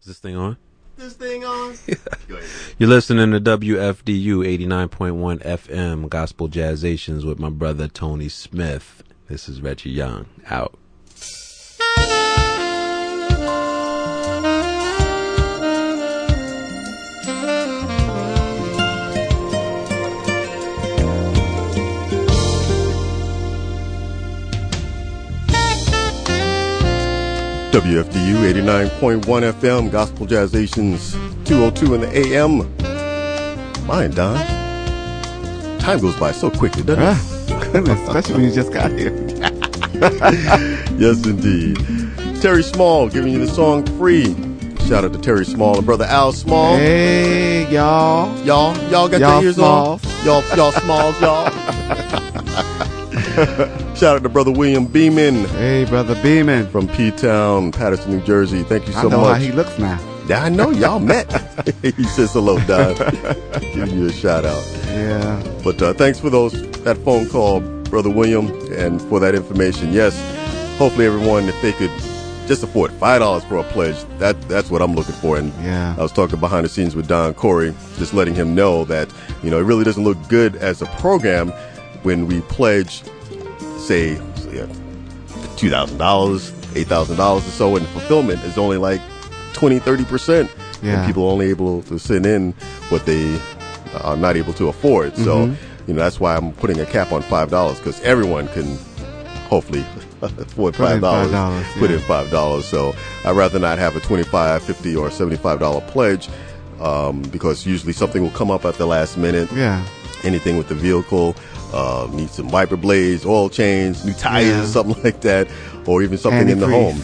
Is this thing on? This thing on? Go ahead. You're listening to WFDU 89.1 FM Gospel Jazzations with my brother Tony Smith. This is Reggie Young. Out. WFDU 89.1 FM, Gospel Jazzations, 202 in the AM. Mine, Don. Time goes by so quickly, doesn't it? Goodness, especially when you just got here. Yes, indeed. Terry Small giving you the song Free. Shout out to Terry Small and brother Al Small. Hey, y'all. Y'all got y'all your ears smalls. on? Y'all smalls, y'all. Shout out to brother William Beeman. Hey, brother Beeman. From P-Town, Patterson, New Jersey. Thank you so much. I know how he looks now. Yeah, I know. Y'all met. He says hello, Don. Giving you a shout out. Yeah. But thanks for that phone call, brother William, and for that information. Yes, hopefully everyone, if they could just afford $5 for a pledge, that's what I'm looking for. And yeah. I was talking behind the scenes with Don Corey, just letting him know that, it really doesn't look good as a program when we pledge, say, $2,000, $8,000 or so, and fulfillment is only like 20-30%. Yeah. And people are only able to send in what they are not able to afford. Mm-hmm. So, that's why I'm putting a cap on $5, because everyone can hopefully afford $5. Put in $5. So I'd rather not have a $25, $50, or $75 pledge, because usually something will come up at the last minute. Yeah. Anything with the vehicle, need some wiper blades, oil change, new tires, or something like that, or even something in the home.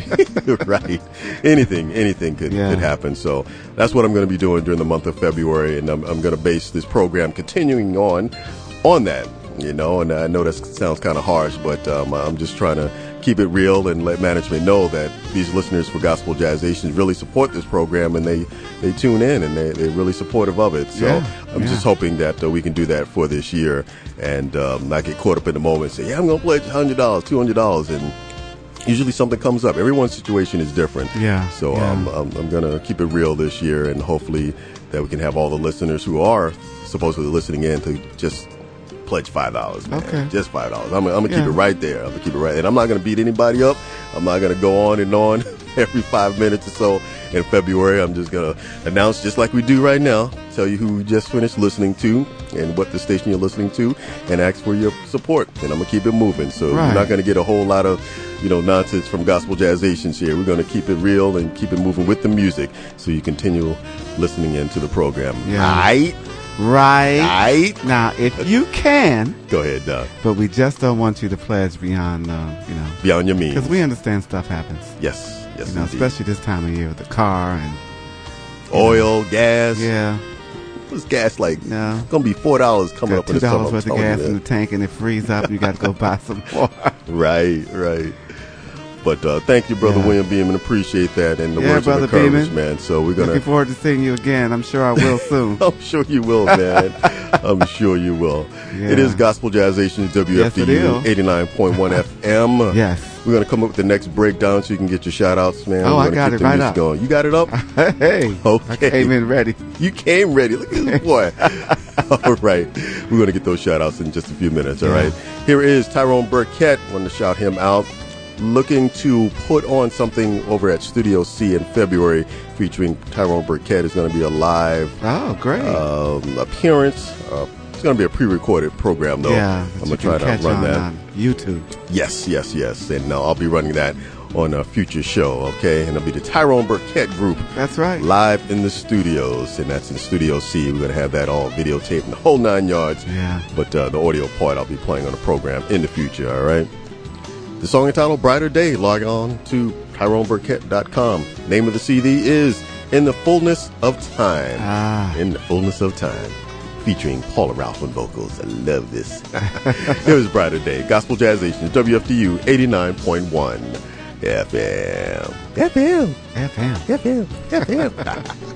Right. Anything could happen. So that's what I'm going to be doing during the month of February, and I'm going to base this program continuing on that. And I know that sounds kind of harsh, but I'm just trying to keep it real and let management know that these listeners for Gospel Jazzations really support this program, and they tune in, and they're really supportive of it. So I'm just hoping that we can do that for this year, and not get caught up in the moment and say, I'm going to pledge $100, $200, and usually something comes up. Everyone's situation is different. Yeah. So I'm going to keep it real this year, and hopefully that we can have all the listeners who are supposedly listening in to just pledge $5, man. Okay. Just $5. I'm gonna keep it right there. I'm gonna keep it right, and I'm not gonna beat anybody up. I'm not gonna go on and on every 5 minutes or so in February. I'm just gonna announce, just like we do right now, tell you who we just finished listening to and what the station you're listening to, and ask for your support. And I'm gonna keep it moving. So You're not gonna get a whole lot of nonsense from Gospel Jazzations here. We're gonna keep it real and keep it moving with the music, so you continue listening into the program. Yeah. Right. Now, if you can. Go ahead, Doug. But we just don't want you to pledge beyond, beyond your means. Because we understand stuff happens. Yes, especially this time of year with the car and oil, gas. Yeah. What's gas like? No. It's going to be $4 coming up in the summer. $2 worth of gas in the tank, and it frees up. You got to go buy some more. Right. But thank you, Brother William Beeman. Appreciate that, and the words of encouragement, man. So we're gonna. Looking forward to seeing you again. I'm sure I will soon. I'm sure you will, man. I'm sure you will. Yeah. It is Gospel Jazzations, WFDU 89.1 FM. Yes. We're gonna come up with the next breakdown so you can get your shout outs, man. Oh, I got it right up. Going. You got it up? Hey. Okay. I came in ready. You came ready. Look at this boy. All right. We're gonna get those shout outs in just a few minutes. All right. Here is Tyrone Burkett. Want to shout him out. Looking to put on something over at Studio C in February featuring Tyrone Burkett. Is going to be a live appearance. It's going to be a pre-recorded program, though. Yeah, I'm going to try to run that on YouTube. Yes. And I'll be running that on a future show, okay? And it'll be the Tyrone Burkett Group. That's right. Live in the studios, and that's in Studio C. We're going to have that all videotaped in the whole 9 yards. Yeah. But the audio part I'll be playing on the program in the future, all right? The song entitled Brighter Day. Log on to TyroneBurkett.com. Name of the CD is In the Fullness of Time. In the Fullness of Time. Featuring Paula Ralph on vocals. I love this. It was Brighter Day. Gospel Jazzations, WFDU 89.1 FM.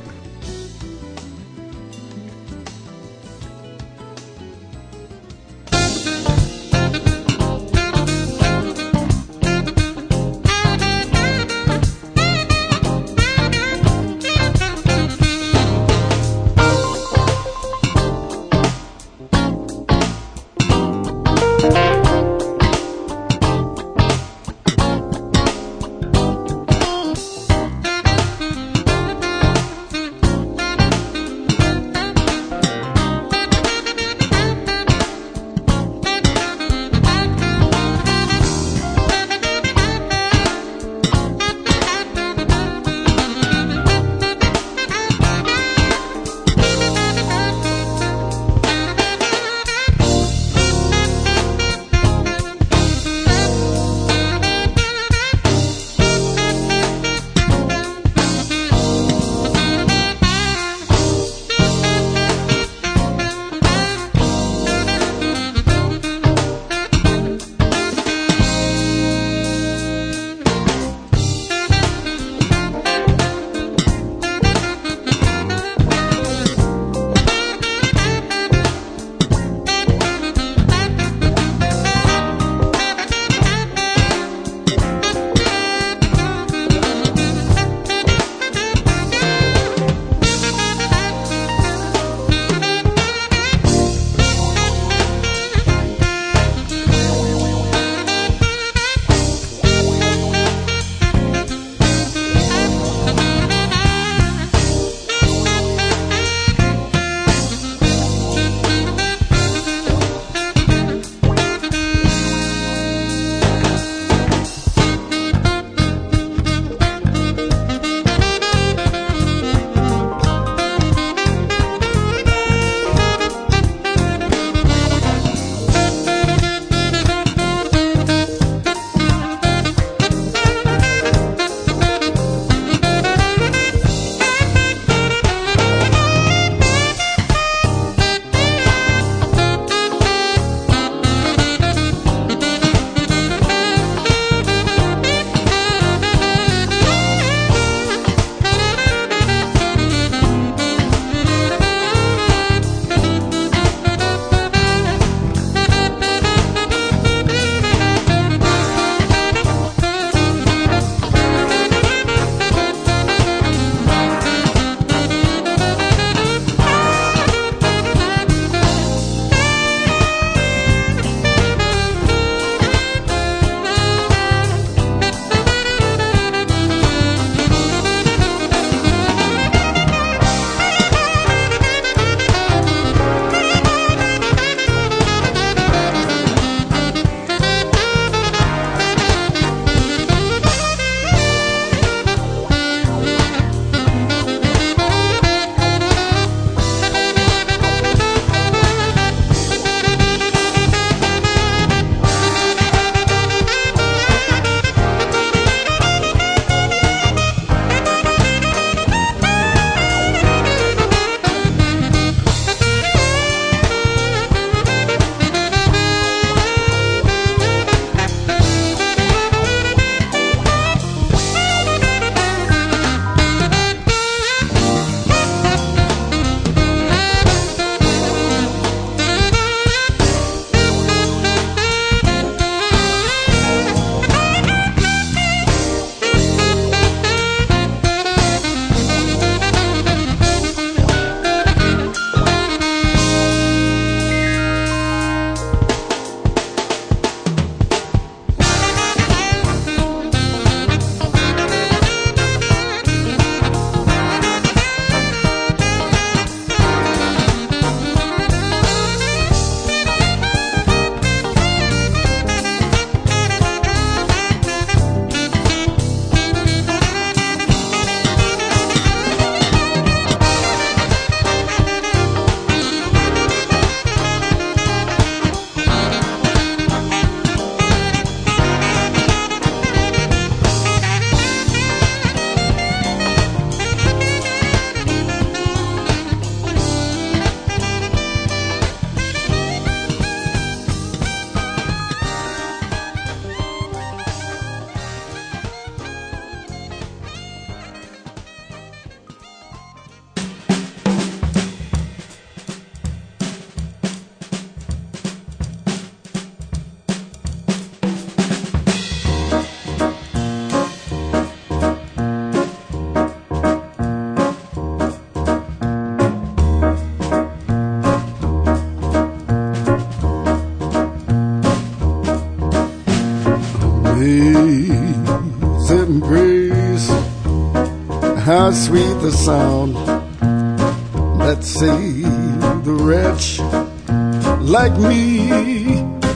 how sweet the sound that saved the wretch like me.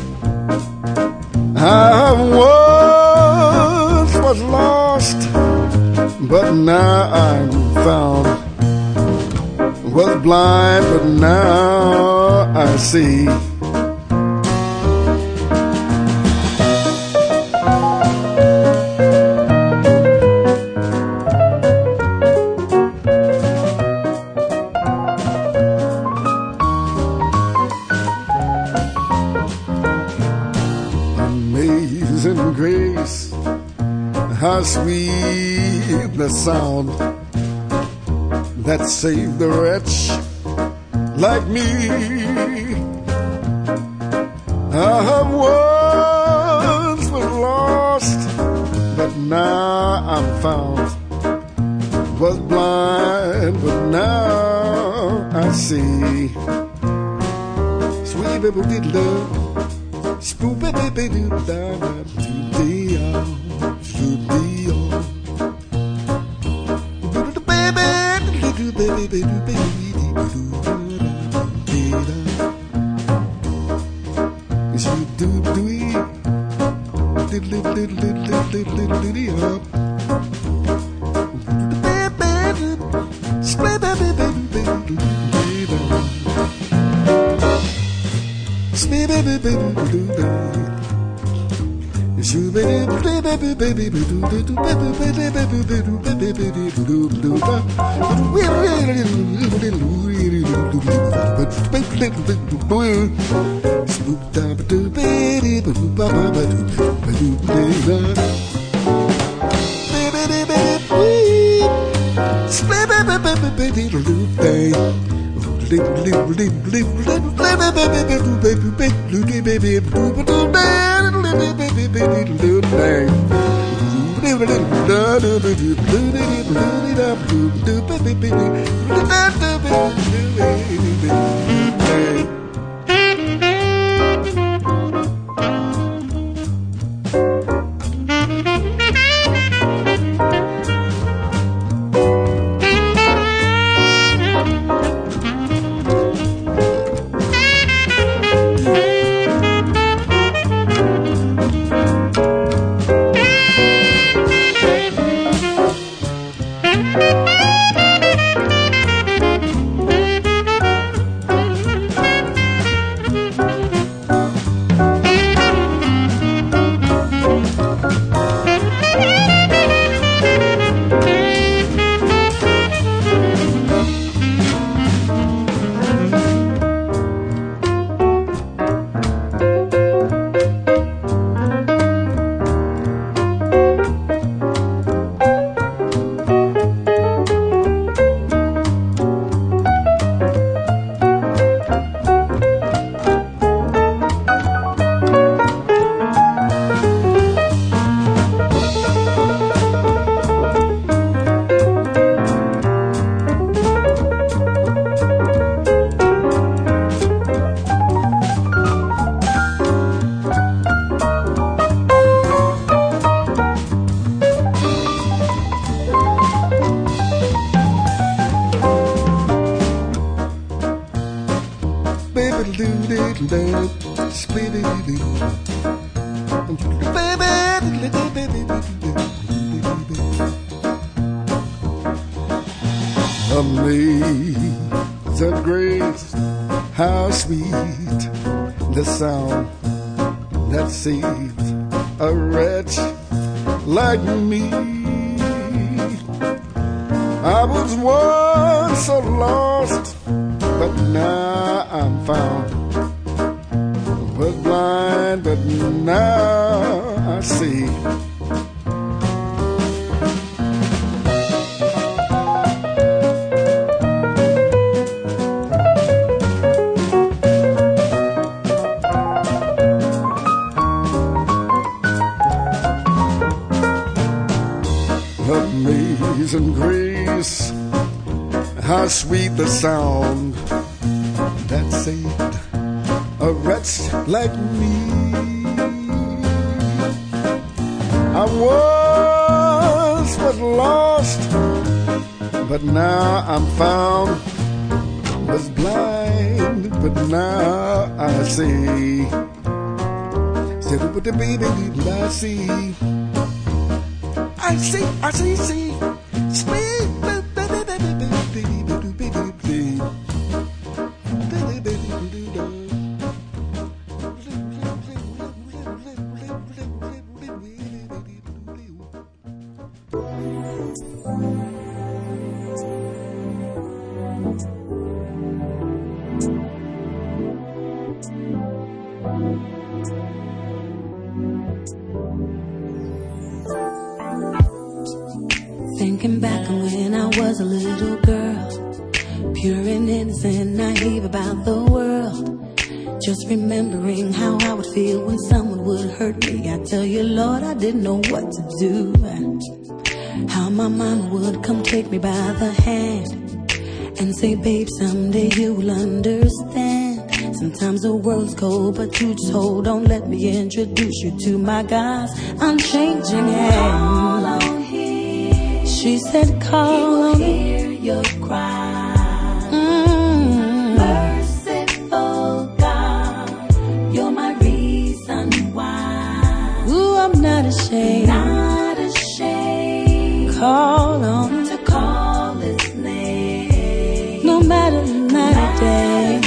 I once was lost, but now I'm found. Was blind, but now I see. Amazing grace, how sweet the sound that saved the wretch like me. I once was lost, but now I'm found. Was blind, but now I see. Sweet baby did love, spoop baby did da da dee Amazing grace, how sweet the sound that saved a wretch like me. I was once so lost, but now I'm found. Was blind, but now I see. Amazing grace, how sweet the sound that saved a wretch like me. I once was lost, but now I'm found. Was blind, but now I see. Said with the baby, did I see? I see, see. Sweet baby, Thinking back on when I was a little girl, pure and innocent, naive about the world. Just remembering how I would feel when someone would hurt me. I tell you, Lord, I didn't know what to do. How my mama would come take me by the hand and say, babe, someday you'll understand. Sometimes the world's cold, but you just hold on. Let me introduce you to my God's unchanging hand. She said, call on me. Hear your cry. Merciful God, you're my reason why. Ooh, I'm not ashamed. Not ashamed. Call on to call His name. No matter the night or day.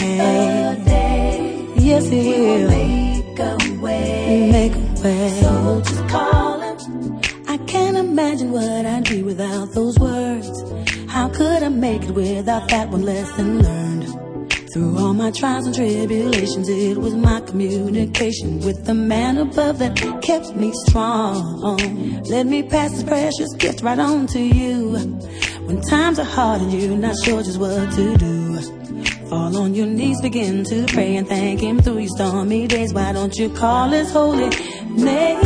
Yes, He will make a way. Make a way. So just call Him. I can't imagine what I'd be without those words. How could I make it without that one lesson learned? Through all my trials and tribulations, it was my communication with the man above that kept me strong. Let me pass this precious gift right on to you. When times are hard and you're not sure just what to do, fall on your knees, begin to pray and thank Him through your stormy days. Why don't you call His holy name?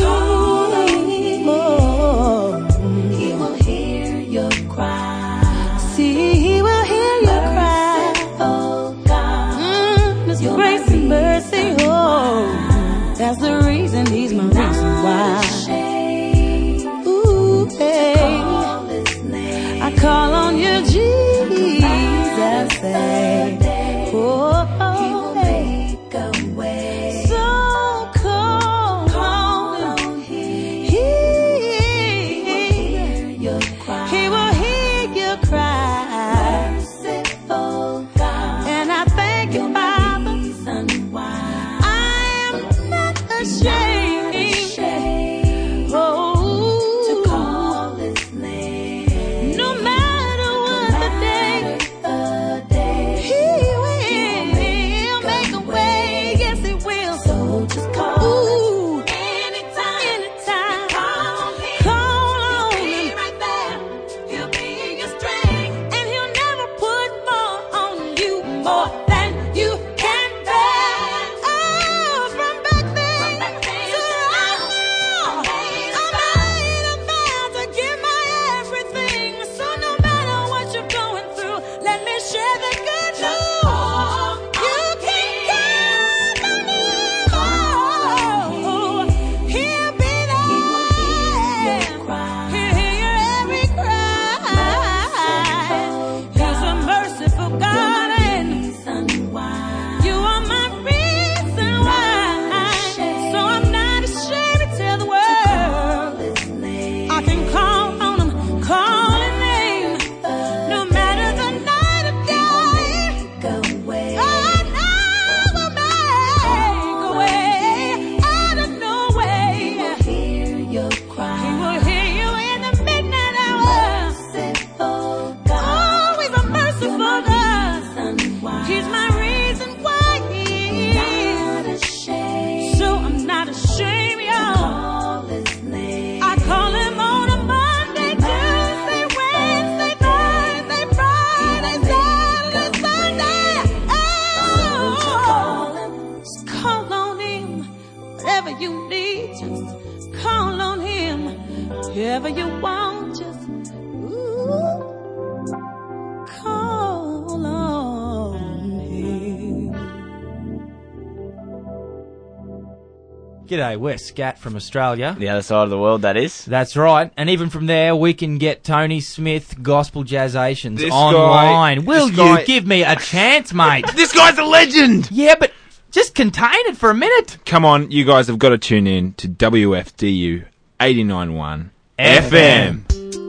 Oh, He will hear your cry. See, He will hear your cry. Oh God, His grace and mercy. Oh, that's the reason He's my reason why. Ooh, hey, I call on you, Jesus. Say, oh, He will make a way. So call on Him. G'day, we're Scat from Australia. The other side of the world, that is. That's right. And even from there, we can get Tony Smith Gospel Jazzations This online. Will this guy- you give me a chance, mate? This guy's a legend! Yeah, but just contain it for a minute. Come on, you guys have got to tune in to WFDU 89.1 FM.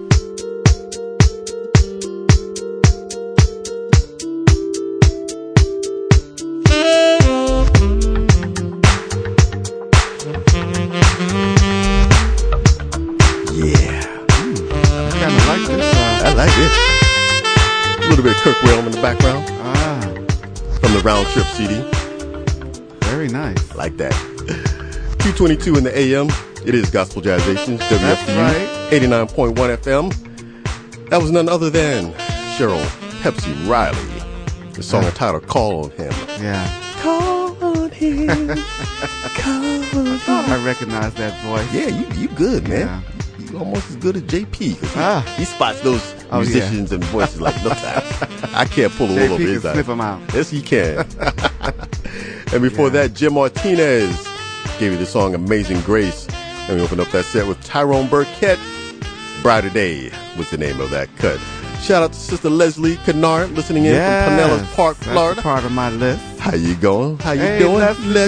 I like it. A little bit of Kirk Whalum in the background. From the Round Trip CD. Very nice. I like that. 2:22 in the AM. It is Gospel Jazzations, WFDU, right. 89.1 FM. That was none other than Cheryl Pepsi Riley. The song entitled Call on Him. Yeah. Call on him. Call on him. I recognize that voice. Yeah, you good, man. Yeah. You almost as good as JP. 'Cause he spots those musicians and voices like no time. I can't pull the wool over his eyes. Sniff them out. Yes, he can. And before that, Jim Martinez gave you the song Amazing Grace. And we opened up that set with Tyrone Burkett. Brighter Day was the name of that cut. Shout out to Sister Leslie Kennard listening in from Pinellas Park, Florida. That's part of my list. How you going? How you Hey, doing, Leslie?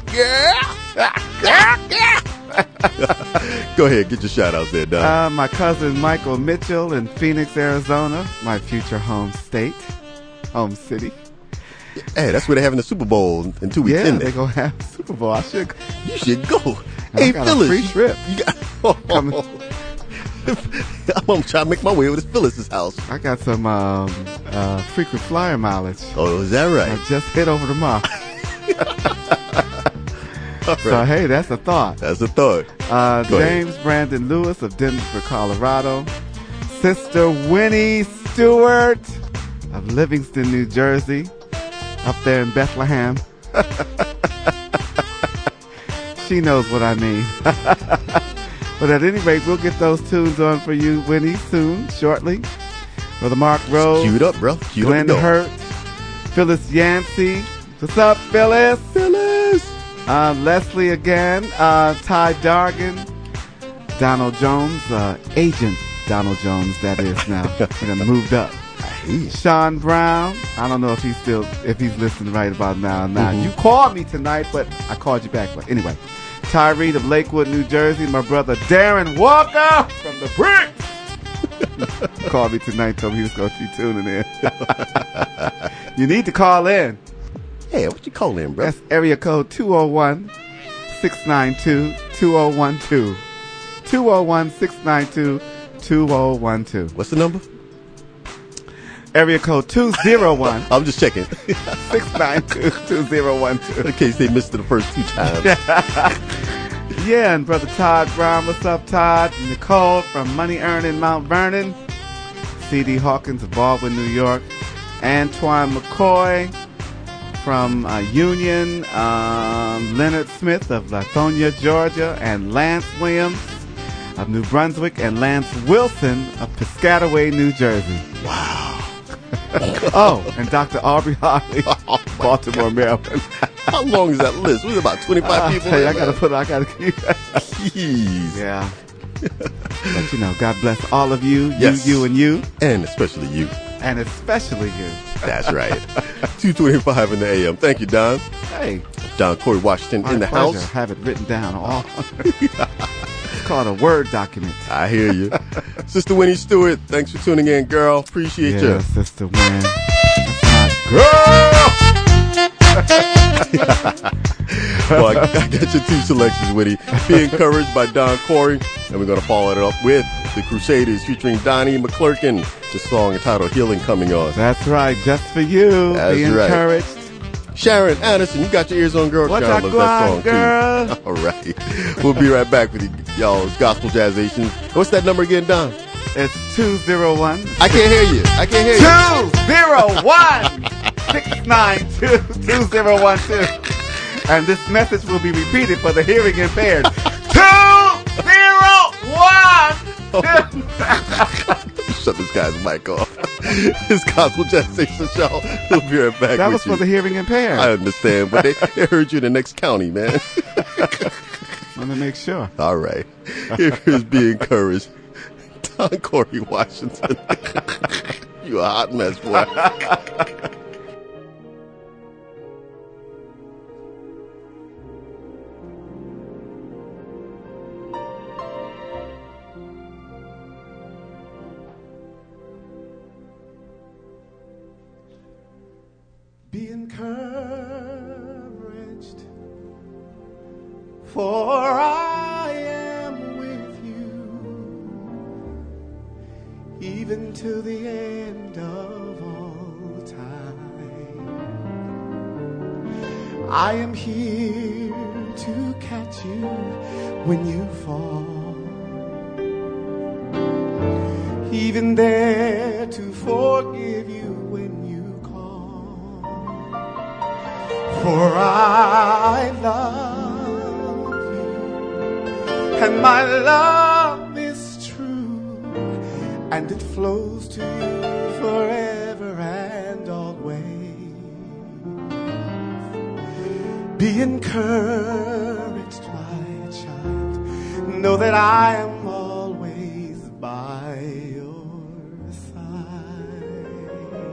Go ahead, get your shout outs there, Don. My cousin Michael Mitchell in Phoenix, Arizona, my future home city. Hey, that's where they're having the Super Bowl in 2 weeks, Yeah, isn't they're it? going to have Super Bowl. You should go. I Hey, got Phyllis. a free trip. You got, I'm trying to make my way over to Phyllis's house. I got some frequent flyer mileage. Oh, is that right? I just hit over tomorrow. Right. So, hey, that's a thought. That's a thought. Go James Brandon Lewis of Denver, Colorado. Sister Winnie Stewart of Livingston, New Jersey. Up there in Bethlehem. She knows what I mean. But at any rate, we'll get those tunes on for you, Winnie, soon, shortly. Brother Mark Rose. Queued up, bro. Queued Glenn up. Hurt. Phyllis Yancey. What's up, Phyllis? Leslie again. Ty Dargan. Donald Jones. Agent Donald Jones, that is now. He done moved up. Sean Brown. I don't know if he's listening right about now. You called me tonight, but I called you back. But anyway. Ty Reed of Lakewood, New Jersey. My brother Darren Walker from the Bricks. Called me tonight, told me he was going to be tuning in. You need to call in. Hey, what you call in, bro? That's area code 201-692-2012. 201-692-2012. What's the number? Area code 201. I'm just checking. 692-2012. In case they missed it the first 2 times. Yeah, and Brother Todd Brown. What's up, Todd? Nicole from Money Earning Mount Vernon. C.D. Hawkins of Baldwin, New York. Antoine McCoy from Union. Leonard Smith of Lithonia, Georgia. And Lance Williams of New Brunswick. And Lance Wilson of Piscataway, New Jersey. Wow. Oh, and Dr. Aubrey Harley, Baltimore, Maryland. How long is that list? Was it about 25 people? Hey, I gotta keep Jeez. Yeah. But you know, God bless all of you, Yes. you, and you. And especially you. And especially you. That's right. 2:25 in the AM. Thank you, Don. Hey. Don Corey Washington My in the pleasure. house. Have it written down all. It's called a Word document. I hear you. Sister Winnie Stewart, thanks for tuning in, girl. Appreciate you. Sister Win. That's my girl. Well, I got your 2 selections, Winnie. Be Encouraged by Don Corey. And we're going to follow it up with The Crusaders featuring Donnie McClurkin. The song entitled Healing coming on. That's right. Just for you. That's Be right. encouraged. Sharon Anderson, you got your ears on, girl. What Sharon y'all loves that going, song, girl? too. All right. We'll be right back with you, y'all. It's Gospel Jazzations. What's that number again, Don? It's 201. I can't hear you. 201-692-2012. And this message will be repeated for the hearing impaired. 201. Shut this guy's mic off. It's Gospel Jazzations, y'all. We'll be right back That with was you. for the hearing impaired. I understand, but they heard you in the next county, man. Want to make sure. All right. Here's Be Encouraged. Don Corey Washington. You a hot mess, boy. Be encouraged, for I am with you, even to the end of all time. I am here to catch you when you fall, even there to forgive you when you call. For I love you, and my love is true, and it flows to you forever and always. Be encouraged, my child. Know that I am always by your side.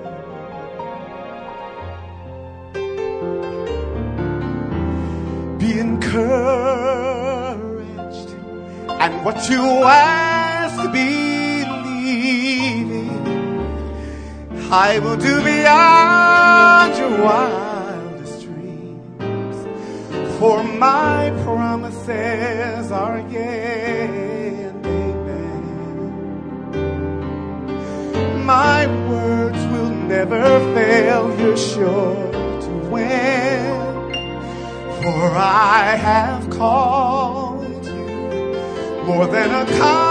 Be encouraged, and what you ask, believing, I will do beyond your wildest dreams. For my promises are yea and amen. My words will never fail, you're sure to win. For I have called you more than a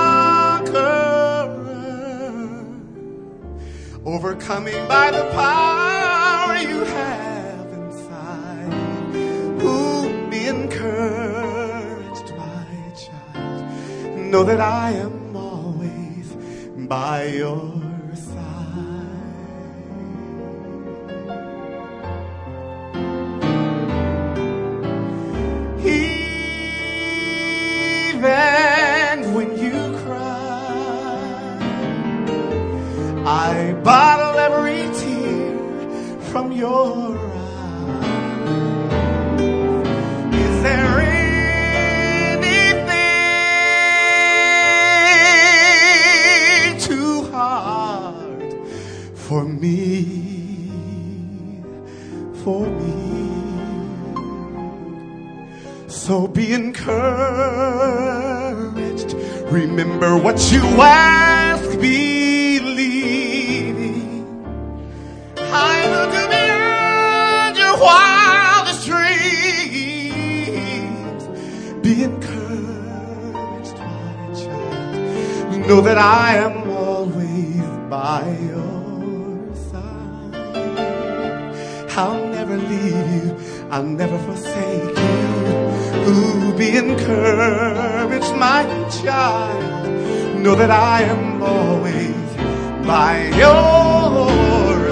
conqueror, overcoming by the power you have inside. Ooh, be encouraged, my child. Know that I am always by your even when you cry, I bottle every tear from your eye. Is there anything too hard for me? For me. So be encouraged. Remember what you ask, believing. I will do beyond your wildest dreams. Be encouraged, my child. Know that I am always by your side. I'll never leave you. I'll never forsake you. Ooh, be encouraged, my child. Know that I am always by your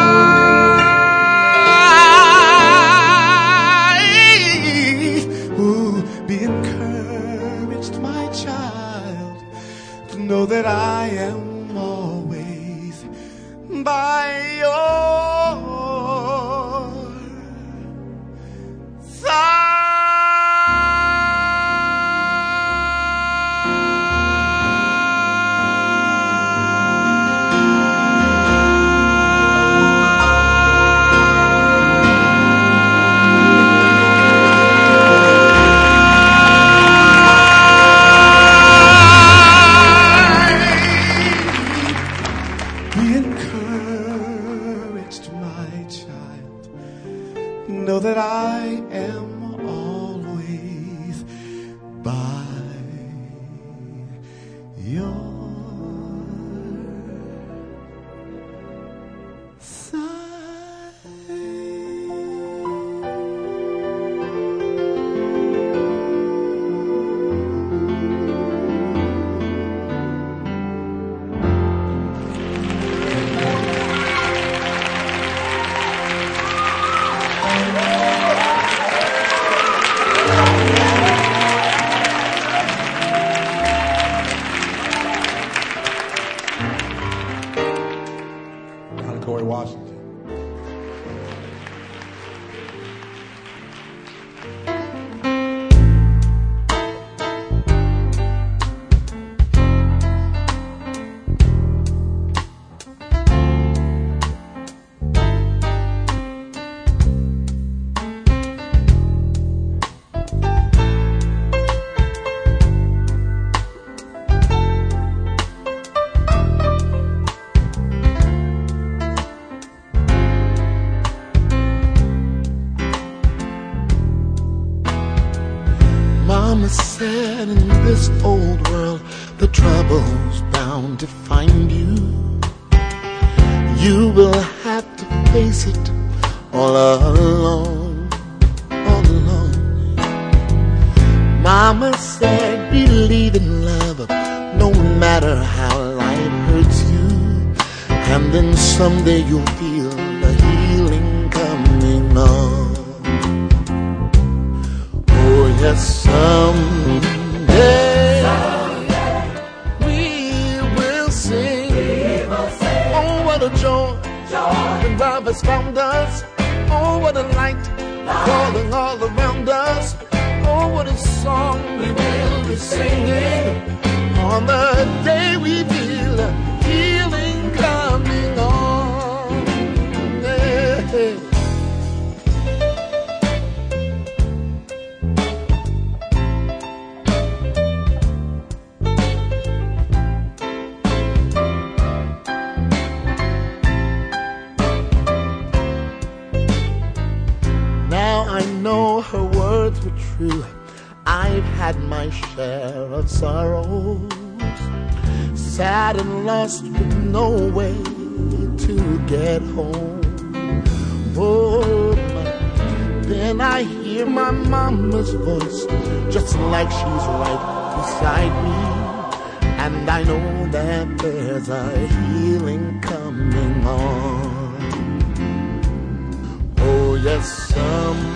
side. Ooh, be encouraged, my child. Know that I am always by your side. Know that I am always by your Washington. Mama said in this old world the trouble's bound to find you. You will have to face it all alone, all alone. Mama said believe in love no matter how life hurts you, and then someday you'll feel the healing coming on. Oh yes, someday we will sing. Oh, what a joy when love has found us. Oh, what a light falling all around us. Oh, what a song we will be singing on the day we feel healing coming on. Yeah. I know her words were true. I've had my share of sorrows, sad and lost with no way to get home. Oh, then I hear my mama's voice, just like she's right beside me, and I know that there's a healing coming on. Oh yes, someday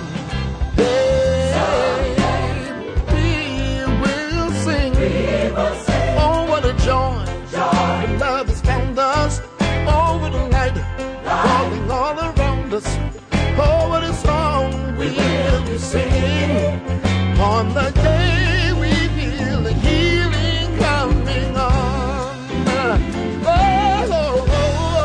we will sing. Oh, what a joy when love has found us. Oh, what a light falling all around us. Oh, what a song we will be singing on the day we feel the healing coming on. Oh, oh, oh.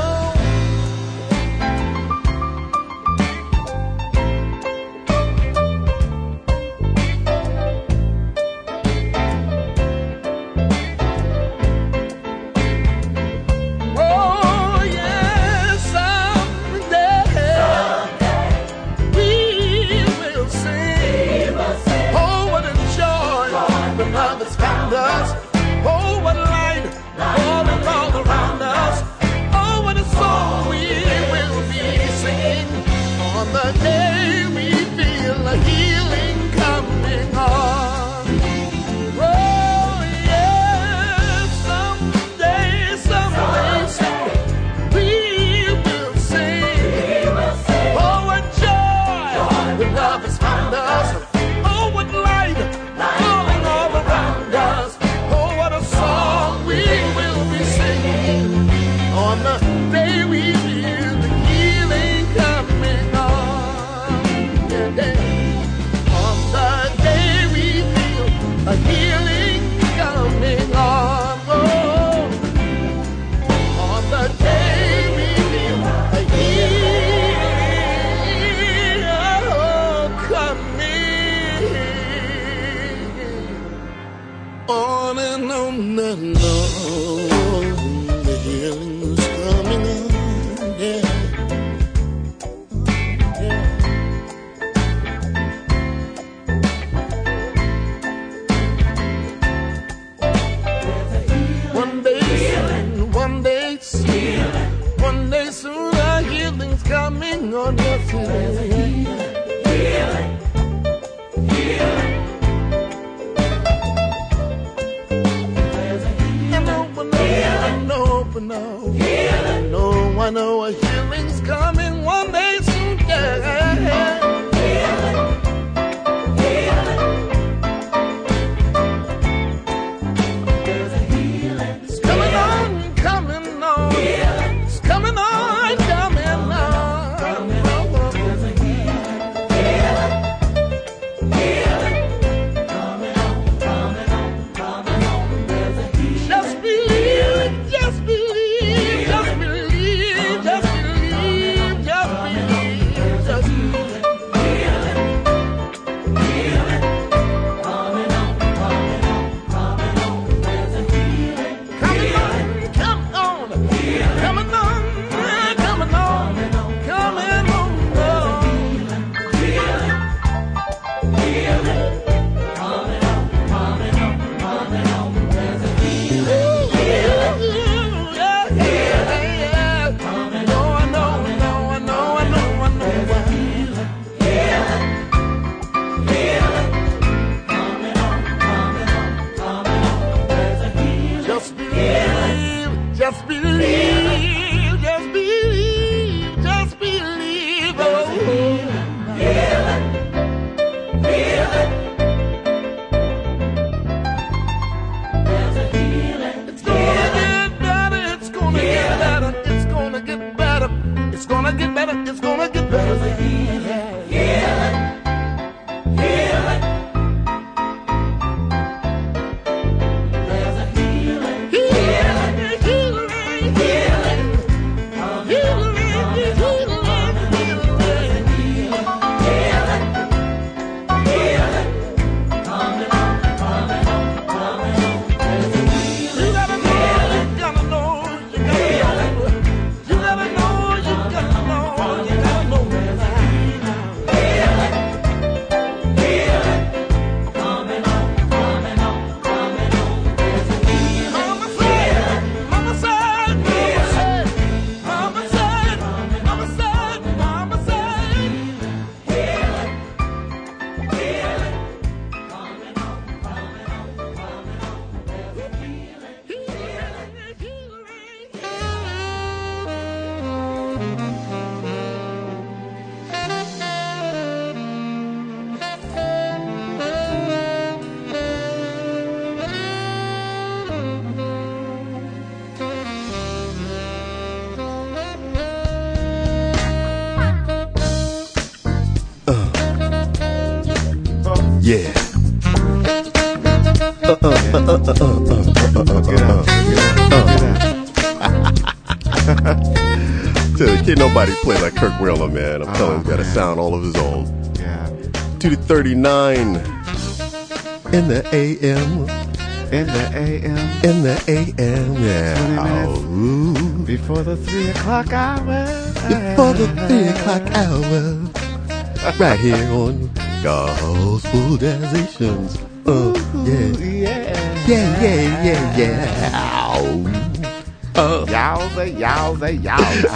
On and on and on, the healing's coming on, yeah. One day soon, the healing's coming on, yes, healing. I know a healing's coming one day soon, yeah. There's a healing. It's coming on, coming on. It's coming on, coming believe, just believe, just believe. Oh, feel it, feel it. There's a healing. It's gonna get better. It's gonna get better. It's gonna get better. It's gonna get better. It's gonna get better. There's a healing. Healing. Healing. There's a healing. Healing. Healing. Healing. Healing. Yeah. Can't nobody play like Kirk Whalum, man. I'm telling you, he's got a sound all of his own. Yeah. 2:39 in the AM. In the AM. In the AM, yeah. 20 minutes before the 3 o'clock hour. Before the 3 o'clock hour. Right here on Gospel Jazzations. Yeah. Yeah, yeah, yeah, yeah. Yowza, yowza, yowza.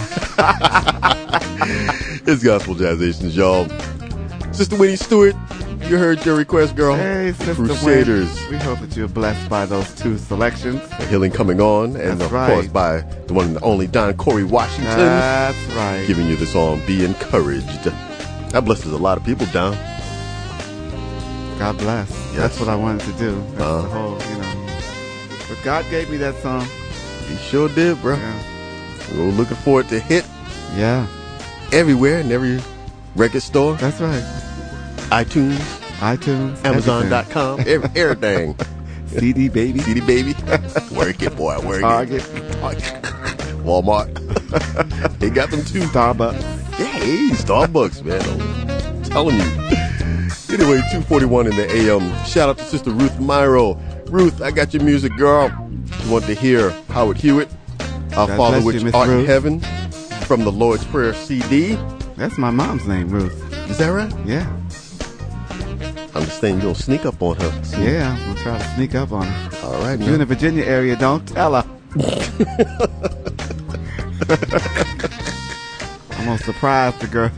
It's Gospel Jazzations, y'all. Sister Winnie Stewart, you heard your request, girl. Hey, Sister Crusaders. Wynn. We hope that you're blessed by those two selections. Healing Coming On, and That's of course by the one and only Don Corey Washington. That's right. Giving you the song, Be Encouraged. That blesses a lot of people, Don. God bless. Yes. That's what I wanted to do. That's the whole, But God gave me that song. He sure did, bro. Yeah. We're looking for it to hit everywhere in every record store. That's right. iTunes, Amazon.com, everything. CD baby. CD baby. Work it, boy. Work Target. it. Walmart. They got them too. Starbucks. Hey, Starbucks, man. I'm telling you. Anyway, 2:41 in the AM. Shout out to Sister Ruth Myro. Ruth, I got your music, girl. You want to hear Howard Hewitt, Our God Father bless which you, Miss art in Ruth. heaven, from the Lord's Prayer CD. That's my mom's name, Ruth. Is that right? Yeah. I understand you don't sneak up on her. Yeah, we'll try to sneak up on her. All right, If you're in the Virginia area, don't tell her. I'm gonna surprise the girl.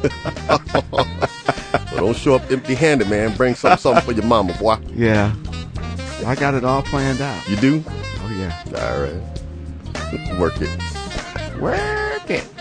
So don't show up empty-handed, man. Bring something for your mama, boy. Yeah. I got it all planned out. You do? Oh, yeah. All right. Work it. Work it.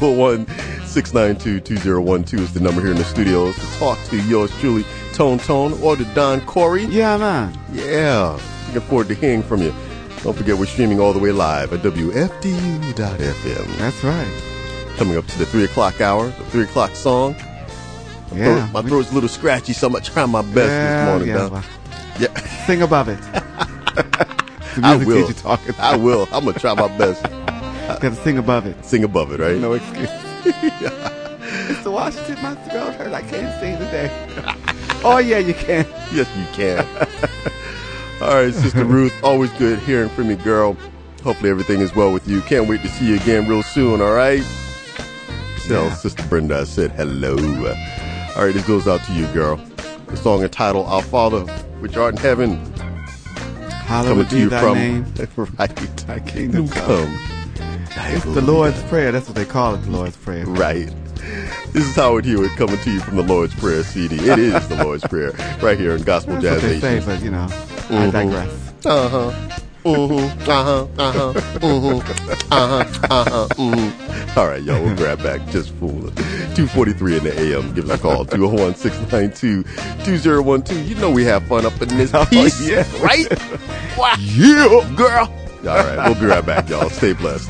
201-692-2012 is the number here in the studios to talk to yours truly, Tone or to Don Corey. Yeah, man. Yeah. Looking forward to hearing from you. Don't forget we're streaming all the way live at WFDU.FM. That's right. Coming up to the 3 o'clock hour, the 3 o'clock song. My throat's a little scratchy, so I'm going to try my best this morning, Don. Well, Yeah. sing above it. I will. Talking. I will. I'm going to try my best. Gotta sing above it. Sing above it, right? No excuse. Mr. Washington, my throat hurt. I can't sing today. Oh, yeah, you can. Yes, you can. All right, Sister Ruth, always good hearing from you, girl. Hopefully everything is well with you. Can't wait to see you again real soon, all right? Tell Sister Brenda I said hello. All right, this goes out to you, girl. The song entitled Our Father, which art in heaven. Hallowed be thy name. Right. Thy kingdom come. It's the Hallelujah. Lord's Prayer. That's what they call it, the Lord's Prayer. Right. This is Howard Hewitt coming to you from the Lord's Prayer CD. It is the Lord's Prayer right here in Gospel That's what they say, Jazzations. but, I digress. Uh-huh. All right, y'all, we'll grab back. Just fooling. 2:43 in the AM. Give us a call. 201-692-2012. You know we have fun up in this piece, yeah. right? Wow. Yeah, girl. All right, we'll be right back, y'all. Stay blessed.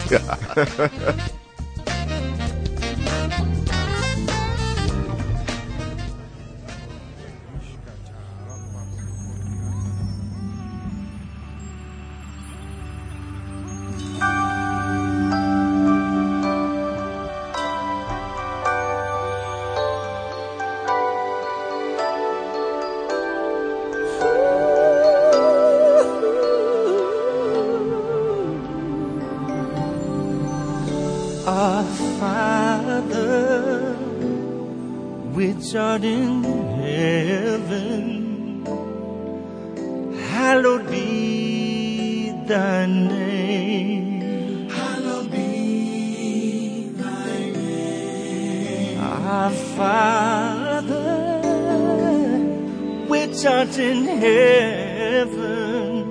Our Father, which art in heaven, hallowed be thy name. Hallowed be thy name. Our Father, which art in heaven,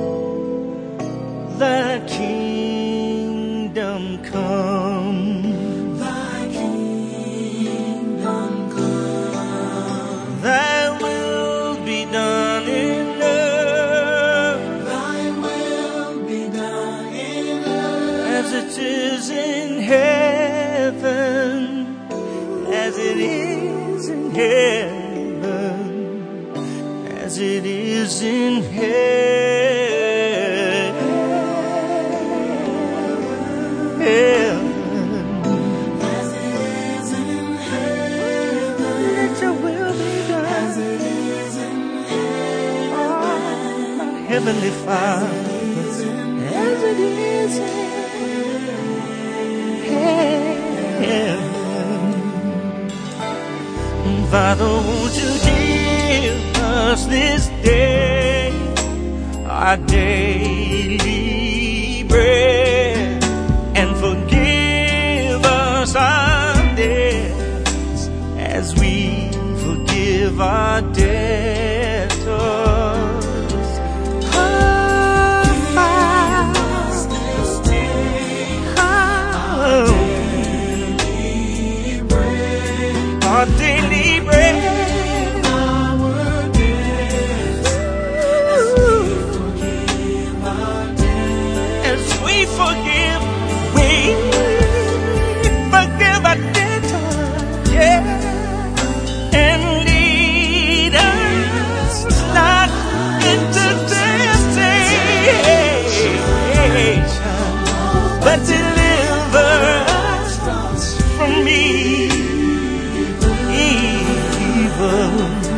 thy kingdom come, thy kingdom come, thy will be done in earth, thy will be done in earth, as it is in heaven, as it is in heaven, as it is in heaven. As it is in heaven, let your will be done. As it is in heaven, oh, my heavenly Father, as it is in heaven. Father, won't you give us this day our daily bread, and forgive us our debts as we forgive our debtors. Oh, Father, this day our daily bread, our daily bread. Forgive our debtors, yeah, and lead us not into temptation, but deliver us from evil.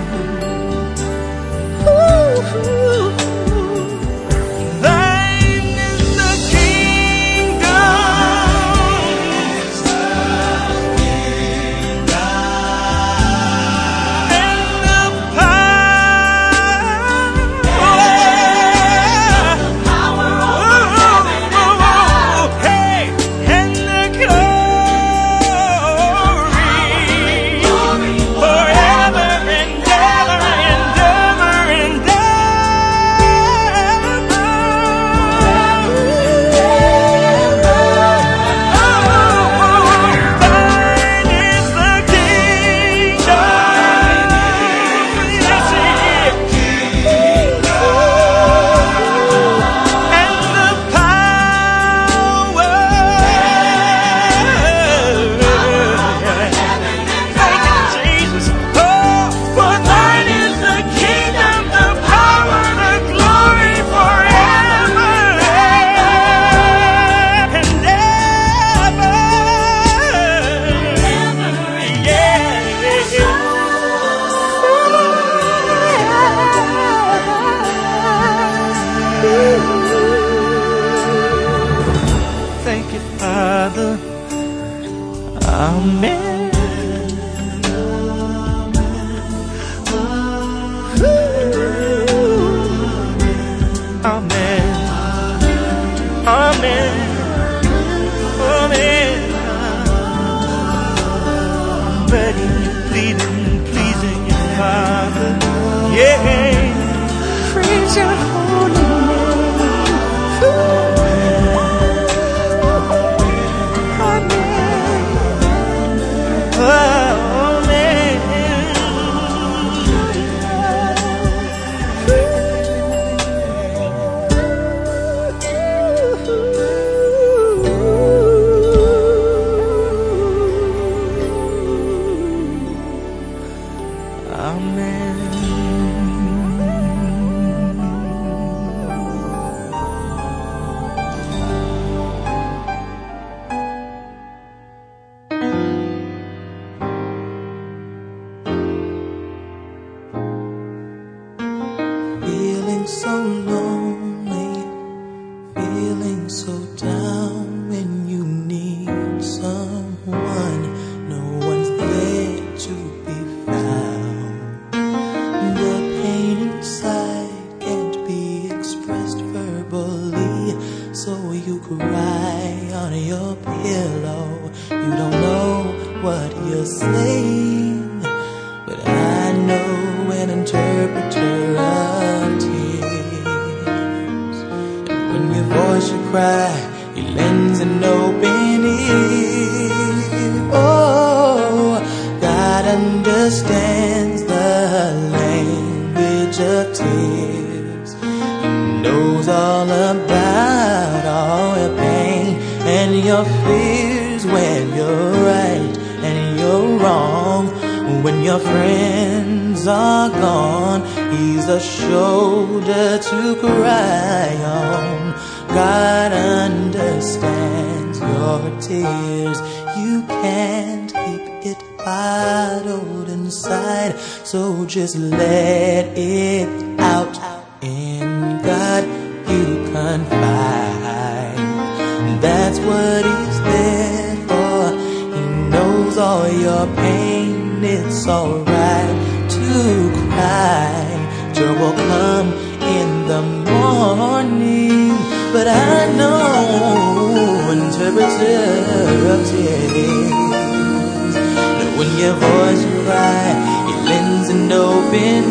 Thank you, Father. Amen. Amen. Amen. Amen. Begging you, pleading, pleasing you, Father. Yeah. Praise your holy name. lonely, feeling so down when you need someone. No one's there to be found. The pain inside can't be expressed verbally, so you cry on your pillow. You don't know what you're saying, but I know an interpreter of tears. And when you voice your cry, he lends an open ear. Oh, God understands the language of tears. He knows all about all your pain and your fears, when you're right and you're wrong. When your friends are gone, he's a shoulder to cry on. God understands your tears. You can't keep it bottled inside, so just let it out. In God you confide. That's what he's there for. He knows all your pain. It's alright to cry. Joy will come in the morning, but I know interpreter of tears. When your voice cry, he lends an open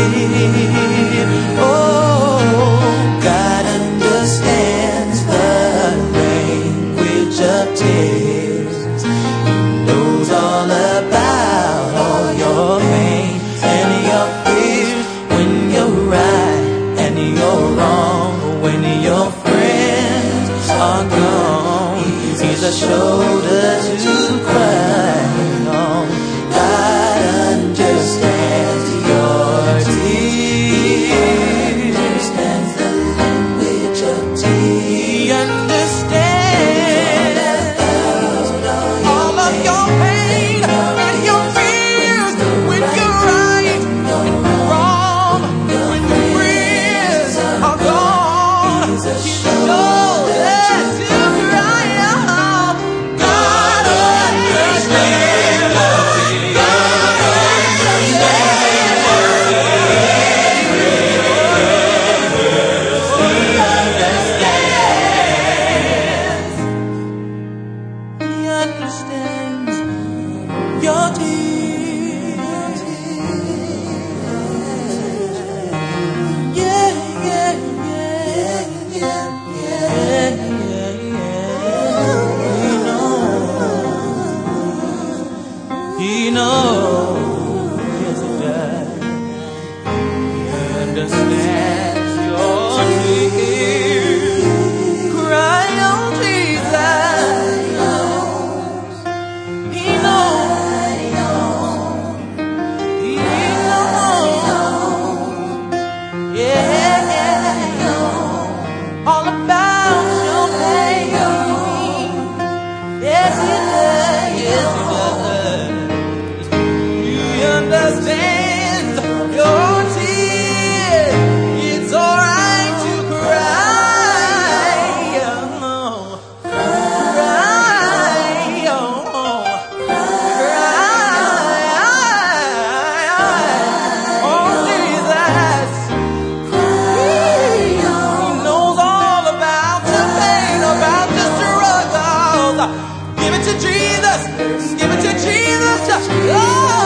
ear. Oh, God understands the language of tears. He knows all about all your pain and your fears. When you're right and you're wrong, when your friends are gone, he's a shoulder to cry on. God understands your tears. He understands the language of tears. He understands all of your pain and your fears. When you're right and you're wrong, when your friends are gone, he's a shoulder to cry on. God understands. He understands your tears. Yeah, yeah, yeah, yeah, yeah, yeah. He knows, yes he does. He understands your tears. Cry on Jesus. He knows. He knows. Yeah. All about your pain. Yes, he does. Yes, he does. He understands your tears. It's alright to cry. Cry. Oh, Jesus. He knows all about the pain, about the struggles. Give it to Jesus. Give it to Jesus. Oh.